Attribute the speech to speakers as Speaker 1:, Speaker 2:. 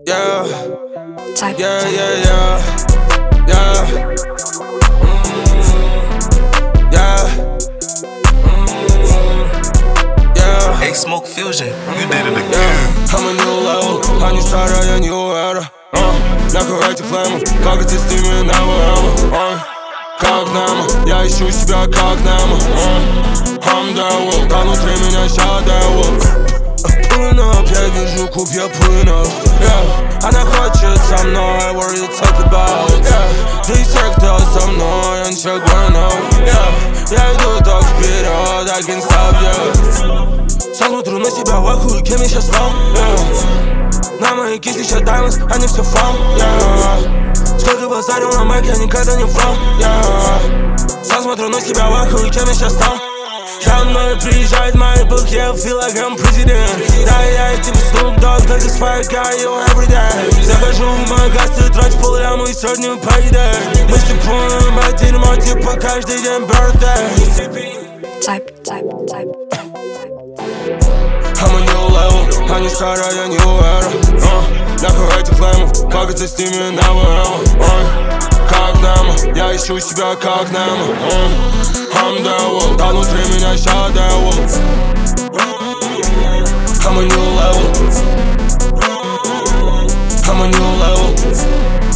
Speaker 1: Yeah,
Speaker 2: Type.
Speaker 1: yeah, yeah, yeah, yeah, yeah, yeah.
Speaker 3: Hey, Smoke Fusion, you did it again.
Speaker 1: Yeah, I'm a new level, они старая, не эра. Накрывайте флеймом, как эти стимы на ой, как Немо, я ищу себя как Немо. I'm devil, да внутри меня ща devil. Pulling up, я вижу куб, я pulling up, yeah. Она хочет со мной, what you talk about, yeah. Ты секта со мной, он check one out, yeah. Я иду так вперед, I can't stop, yeah. Сам смотрю на себя в ахуе, кем я сейчас стал, yeah. На моей кисти сейчас diamonds, они все фал, yeah. Сколько базарил на майке, я никогда не врал, yeah. Сам смотрю на себя в ахуе, кем я сейчас стал. За мной приезжает мои бухи, я feel like I'm president. Да, я типа Snoop Dogg, так из fire guy, yo, everyday. Захожу в магаз, ты тратишь полляму и сотню payday. Мы с типом от дерьмо, типа каждый день birthday.
Speaker 2: Type.
Speaker 1: I'm a new level, они старая, new era. Накрывайте флеймов, как это с ними на как Немо, я ищу себя как Немо. I'm devil, да внутри меня ща devil. I'm a new level, I'm a new level.